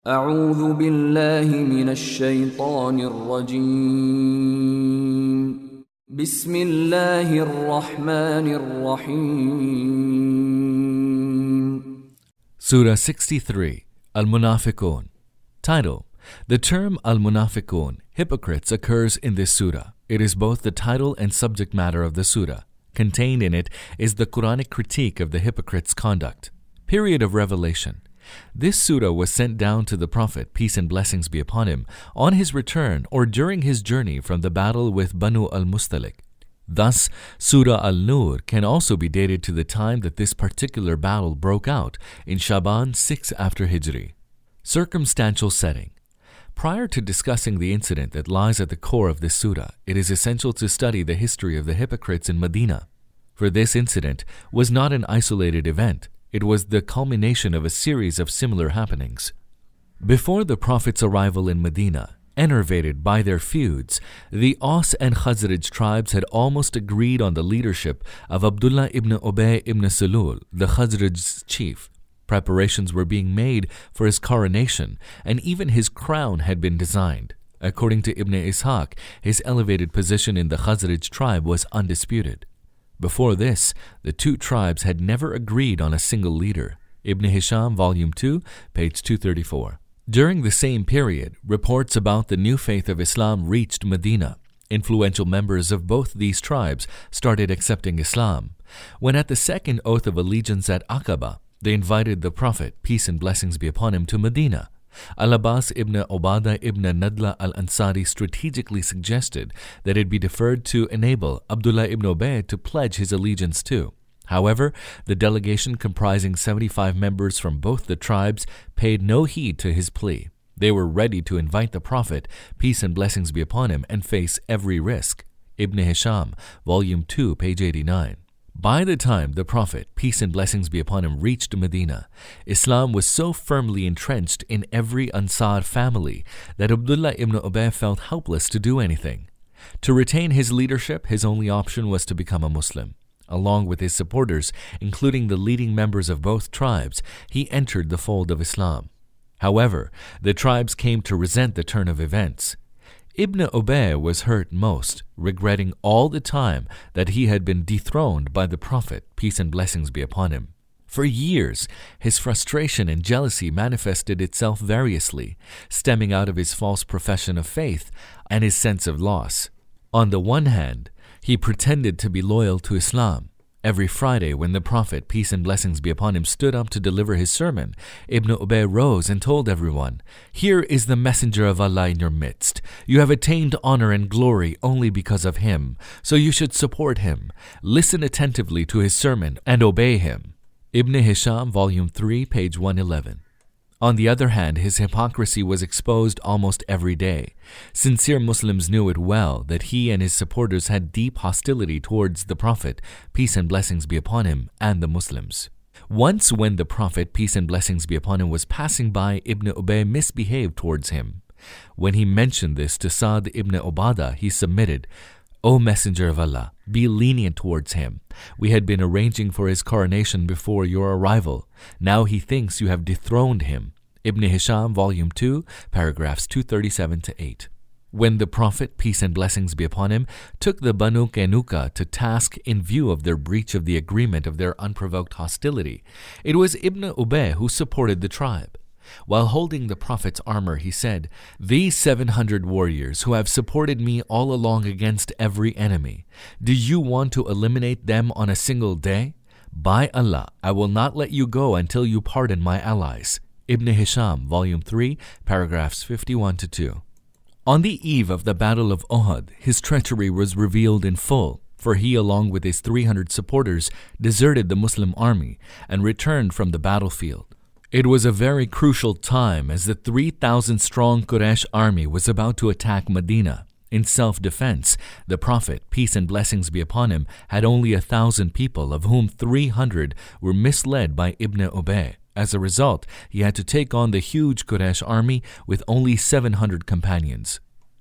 أعوذ بالله من الشيطان الرجيم. بسم الله الرحمن الرحيم. Surah 63, Al-Munafiqun. Title: The term Al-Munafiqun, hypocrites, occurs in this surah. It is both the title and subject matter of the surah. Contained in it is the Quranic critique of the hypocrites' conduct. Period of revelation. This surah was sent down to the Prophet, peace and blessings be upon him, on his return or during his journey from the battle with Banu al-Mustalik. Thus, Surah Al-Nur can also be dated to the time that this particular battle broke out in Shaban 6 after Hijri. Circumstantial setting. Prior to discussing the incident that lies at the core of this surah, it is essential to study the history of the hypocrites in Medina. For this incident was not an isolated event. It was the culmination of a series of similar happenings. Before the Prophet's arrival in Medina, enervated by their feuds, the Aus and Khazraj tribes had almost agreed on the leadership of Abdullah ibn Ubay ibn Salul, the Khazraj's chief. Preparations were being made for his coronation, and even his crown had been designed. According to Ibn Ishaq, his elevated position in the Khazraj tribe was undisputed. Before this, the two tribes had never agreed on a single leader. Ibn Hisham, Volume 2, page 234. During the same period, reports about the new faith of Islam reached Medina. Influential members of both these tribes started accepting Islam. When at the second oath of allegiance at Aqaba, they invited the Prophet, peace and blessings be upon him, to Medina. Al-Abbas ibn Ubadah ibn Nadla al-Ansari strategically suggested that it be deferred to enable Abdullah ibn Ubay to pledge his allegiance too. However, the delegation comprising 75 members from both the tribes paid no heed to his plea. They were ready to invite the Prophet, peace and blessings be upon him, and face every risk. Ibn Hisham, Volume 2, page 89. By the time the Prophet, peace and blessings be upon him, reached Medina, Islam was so firmly entrenched in every Ansar family that Abdullah ibn Ubay felt helpless to do anything. To retain his leadership, his only option was to become a Muslim. Along with his supporters, including the leading members of both tribes, he entered the fold of Islam. However, the tribes came to resent the turn of events. Ibn Ubay was hurt most, regretting all the time that he had been dethroned by the Prophet, peace and blessings be upon him. For years, his frustration and jealousy manifested itself variously, stemming out of his false profession of faith and his sense of loss. On the one hand, he pretended to be loyal to Islam. Every Friday, when the Prophet, peace and blessings be upon him, stood up to deliver his sermon, Ibn Ubay rose and told everyone, "Here is the messenger of Allah in your midst. You have attained honor and glory only because of him, so you should support him. Listen attentively to his sermon and obey him." Ibn Hisham, Volume 3, page 111. On the other hand, his hypocrisy was exposed almost every day. Sincere Muslims knew it well that he and his supporters had deep hostility towards the Prophet, peace and blessings be upon him, and the Muslims. Once when the Prophet, peace and blessings be upon him, was passing by, Ibn Ubay misbehaved towards him. When he mentioned this to Sa'd ibn Ubadah, he submitted, "O Messenger of Allah, be lenient towards him. We had been arranging for his coronation before your arrival. Now he thinks you have dethroned him." Ibn Hisham, Volume 2, paragraphs 237 to 8. When the Prophet, peace and blessings be upon him, took the Banu Qaynuqa to task in view of their breach of the agreement of their unprovoked hostility, it was Ibn Ubay who supported the tribe. While holding the Prophet's armor, he said, "These 700 warriors who have supported me all along against every enemy, do you want to eliminate them on a single day? By Allah, I will not let you go until you pardon my allies." Ibn Hisham, Volume 3, paragraphs 51 to 2. On the eve of the Battle of Uhud, his treachery was revealed in full, for he, along with his 300 supporters, deserted the Muslim army and returned from the battlefield. It was a very crucial time as the 3,000-strong Quraysh army was about to attack Medina. In self-defense, the Prophet, peace and blessings be upon him, had only 1,000 people, of whom 300 were misled by Ibn Ubay. As a result, he had to take on the huge Quraysh army with only 700 companions.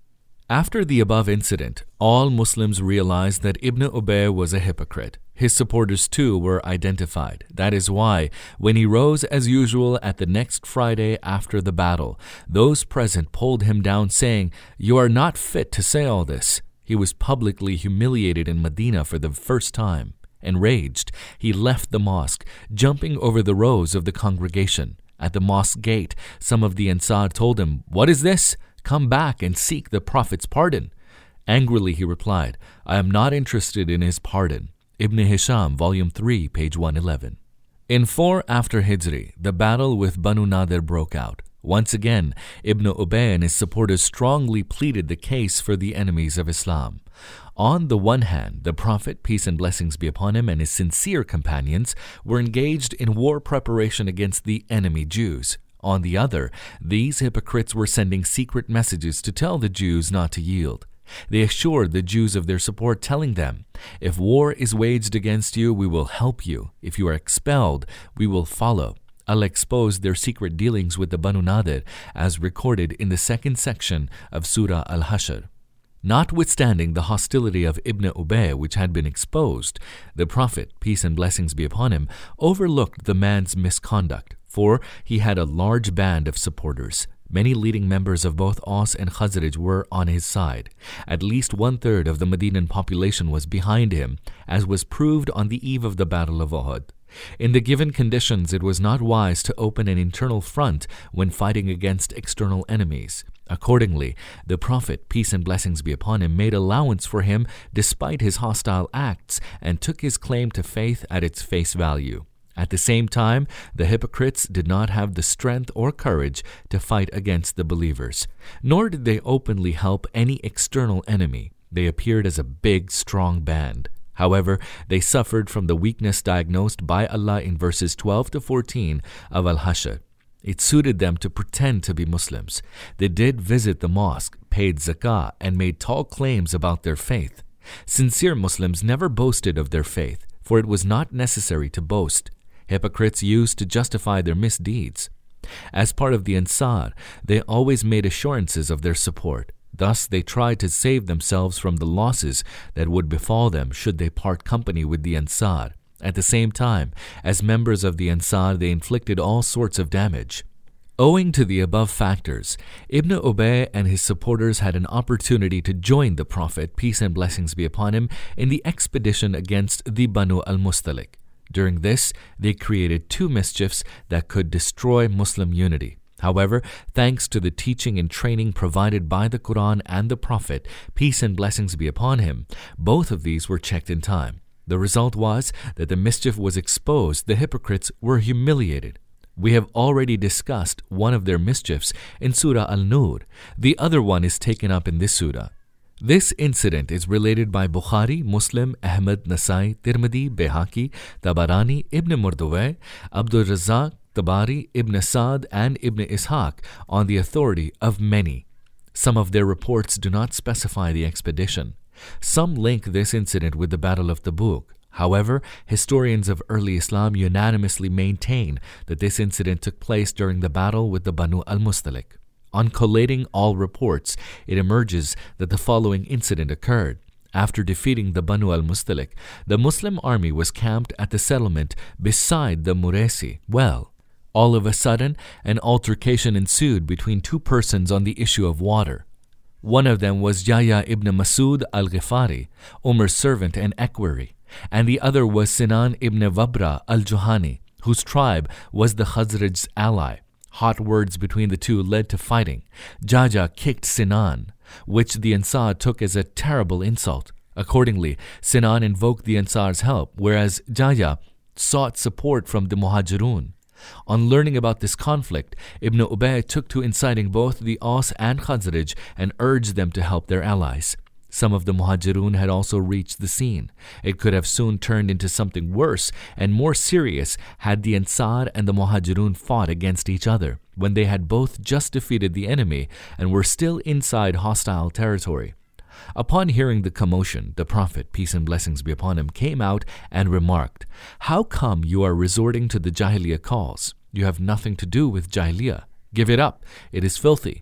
After the above incident, all Muslims realized that Ibn Ubay was a hypocrite. His supporters too were identified. That is why, when he rose as usual at the next Friday after the battle, those present pulled him down, saying, "You are not fit to say all this." He was publicly humiliated in Medina for the first time. Enraged, he left the mosque, jumping over the rows of the congregation. At the mosque gate, some of the Ansar told him, "What is this? Come back and seek the Prophet's pardon." Angrily he replied, "I am not interested in his pardon." Ibn Hisham, Volume 3, page 111. In 4 after Hijri, the battle with Banu Nadir broke out. Once again, Ibn Ubay and his supporters strongly pleaded the case for the enemies of Islam. On the one hand, the Prophet, peace and blessings be upon him, and his sincere companions were engaged in war preparation against the enemy Jews. On the other, these hypocrites were sending secret messages to tell the Jews not to yield. They assured the Jews of their support, telling them, "If war is waged against you, we will help you. If you are expelled, we will follow." Allah exposed their secret dealings with the Banu Nadir, as recorded in the 2nd section of Surah Al-Hashr. Notwithstanding the hostility of Ibn Ubay, which had been exposed, the Prophet, peace and blessings be upon him, overlooked the man's misconduct, for he had a large band of supporters. Many leading members of both Aus and Khazraj were on his side. At least 1/3 of the Medinan population was behind him, as was proved on the eve of the Battle of Uhud. In the given conditions, it was not wise to open an internal front when fighting against external enemies. Accordingly, the Prophet, peace and blessings be upon him, made allowance for him despite his hostile acts and took his claim to faith at its face value. At the same time, the hypocrites did not have the strength or courage to fight against the believers, nor did they openly help any external enemy. They appeared as a big, strong band. However, they suffered from the weakness diagnosed by Allah in verses 12 to 14 of Al-Hashr. It suited them to pretend to be Muslims. They did visit the mosque, paid zakah, and made tall claims about their faith. Sincere Muslims never boasted of their faith, for it was not necessary to boast. Hypocrites used to justify their misdeeds. As part of the Ansar, they always made assurances of their support. Thus, they tried to save themselves from the losses that would befall them should they part company with the Ansar. At the same time, as members of the Ansar, they inflicted all sorts of damage. Owing to the above factors, Ibn Ubay and his supporters had an opportunity to join the Prophet, peace and blessings be upon him, in the expedition against the Banu al-Mustalik. During this, they created 2 mischiefs that could destroy Muslim unity. However, thanks to the teaching and training provided by the Quran and the Prophet, peace and blessings be upon him, both of these were checked in time. The result was that the mischief was exposed, the hypocrites were humiliated. We have already discussed one of their mischiefs in Surah Al-Nur. The other one is taken up in this surah. This incident is related by Bukhari, Muslim, Ahmad, Nasai, Tirmidhi, Bayhaqi, Tabarani, Ibn Murdawayh, Abdul Razzaq, Tabari, Ibn Sa'd, and Ibn Ishaq on the authority of many. Some of their reports do not specify the expedition. Some link this incident with the Battle of Tabuk. However, historians of early Islam unanimously maintain that this incident took place during the battle with the Banu al-Mustalik. On collating all reports, it emerges that the following incident occurred. After defeating the Banu al-Mustalik, the Muslim army was camped at the settlement beside the Muraysi well. All of a sudden, an altercation ensued between 2 persons on the issue of water. One of them was Yahya ibn Masud al-Ghifari, Umar's servant and equerry, and the other was Sinan ibn Wabra al-Juhani, whose tribe was the Khazraj's ally. Hot words between the two led to fighting. Jaja kicked Sinan, which the Ansar took as a terrible insult. Accordingly, Sinan invoked the Ansar's help, whereas Jaja sought support from the Muhajirun. On learning about this conflict, Ibn Ubay took to inciting both the Aus and Khazraj and urged them to help their allies. Some of the Muhajirun had also reached the scene. It could have soon turned into something worse and more serious had the Ansar and the Muhajirun fought against each other when they had both just defeated the enemy and were still inside hostile territory. Upon hearing the commotion, the Prophet, peace and blessings be upon him, came out and remarked, "How come you are resorting to the Jahiliyyah cause? You have nothing to do with Jahiliyyah. Give it up. It is filthy."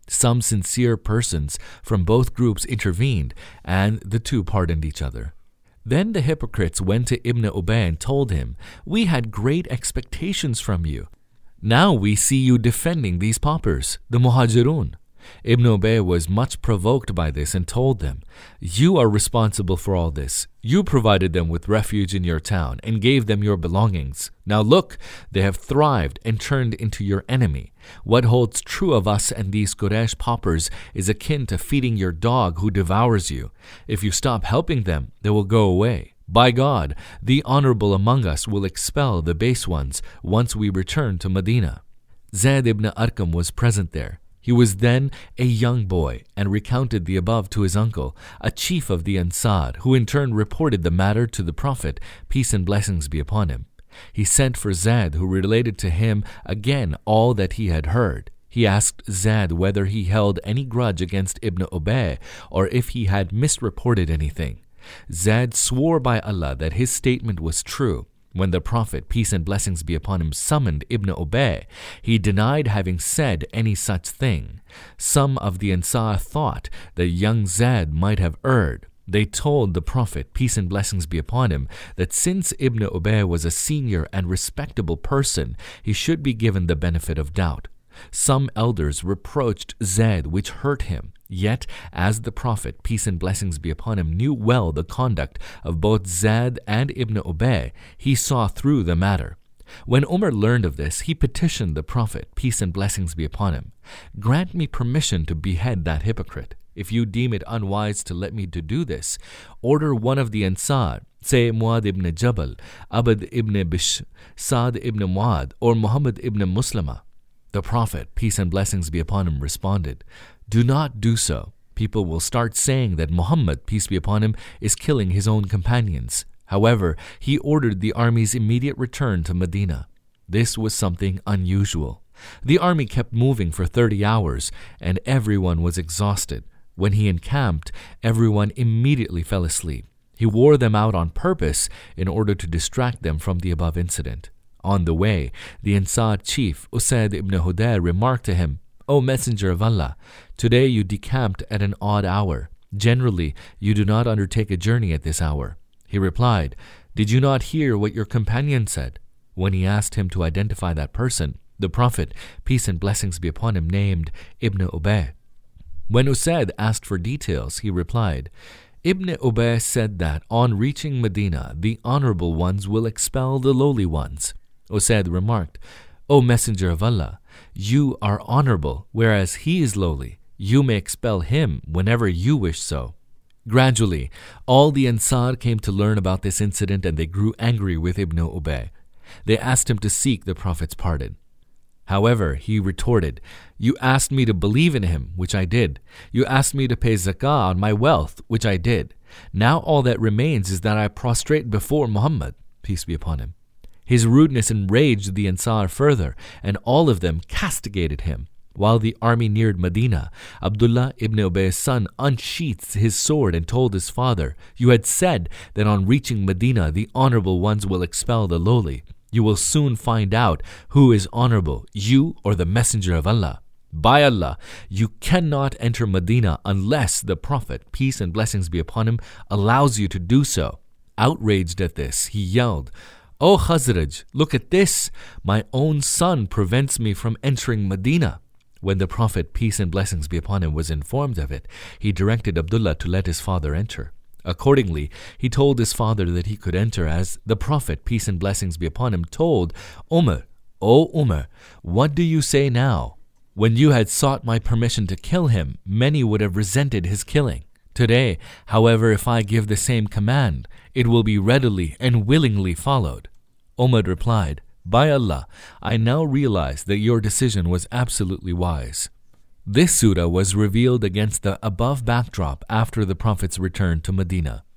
Some sincere persons from both groups intervened, and the two pardoned each other. Then the hypocrites went to Ibn Ubay and told him, "We had great expectations from you. Now we see you defending these paupers, the Muhajirun." Ibn Ubay was much provoked by this and told them, "You are responsible for all this. You provided them with refuge in your town and gave them your belongings. Now look, they have thrived and turned into your enemy. What holds true of us and these Quraysh paupers is akin to feeding your dog who devours you. If you stop helping them, they will go away. By God, the honorable among us will expel the base ones once we return to Medina." Zayd ibn Arqam was present there. He was then a young boy and recounted the above to his uncle, a chief of the Ansar, who in turn reported the matter to the Prophet, peace and blessings be upon him. He sent for Zayd, who related to him again all that he had heard. He asked Zayd whether he held any grudge against Ibn Ubay or if he had misreported anything. Zayd swore by Allah that his statement was true. When the Prophet, peace and blessings be upon him, summoned Ibn Ubay, he denied having said any such thing. Some of the Ansar thought that young Zayd might have erred. They told the Prophet, peace and blessings be upon him, that since Ibn Ubay was a senior and respectable person, he should be given the benefit of doubt. Some elders reproached Zayd, which hurt him. Yet, as the Prophet, peace and blessings be upon him, knew well the conduct of both Zayd and Ibn Ubay, he saw through the matter. When Umar learned of this, he petitioned the Prophet, peace and blessings be upon him, "Grant me permission to behead that hypocrite. If you deem it unwise to let me to do this, order one of the Ansar, say Muad ibn Jabal, Abd ibn Bishr, Sa'd ibn Muad, or Muhammad ibn Muslima." The Prophet, peace and blessings be upon him, responded, "Do not do so. People will start saying that Muhammad, peace be upon him, is killing his own companions." However, he ordered the army's immediate return to Medina. This was something unusual. The army kept moving for 30 hours, and everyone was exhausted. When he encamped, everyone immediately fell asleep. He wore them out on purpose in order to distract them from the above incident. On the way, the Ansar chief, Usayd ibn Hudayr, remarked to him, "O Messenger of Allah, today you decamped at an odd hour. Generally, you do not undertake a journey at this hour." He replied, "Did you not hear what your companion said?" When he asked him to identify that person, the Prophet, peace and blessings be upon him, named Ibn Ubay. When Usayd asked for details, he replied, "Ibn Ubay said that on reaching Medina, the honorable ones will expel the lowly ones." Usayd remarked, "O Messenger of Allah, you are honorable, whereas he is lowly. You may expel him whenever you wish so." Gradually, all the Ansar came to learn about this incident, and they grew angry with Ibn Ubay. They asked him to seek the Prophet's pardon. However, he retorted, "You asked me to believe in him, which I did. You asked me to pay zakah on my wealth, which I did. Now all that remains is that I prostrate before Muhammad, peace be upon him." His rudeness enraged the Ansar further, and all of them castigated him. While the army neared Medina, Abdullah ibn Ubay's son unsheathed his sword and told his father, "You had said that on reaching Medina the honorable ones will expel the lowly. You will soon find out who is honorable, you or the Messenger of Allah. By Allah, you cannot enter Medina unless the Prophet, peace and blessings be upon him, allows you to do so." Outraged at this, he yelled, "O Khazraj, look at this! My own son prevents me from entering Medina." When the Prophet, peace and blessings be upon him, was informed of it, he directed Abdullah to let his father enter. Accordingly, he told his father that he could enter, as the Prophet, peace and blessings be upon him, told Umar, "O Umar, what do you say now? When you had sought my permission to kill him, many would have resented his killing. Today, however, if I give the same command, it will be readily and willingly followed." Umar replied, "By Allah, I now realize that your decision was absolutely wise." This surah was revealed against the above backdrop after the Prophet's return to Medina.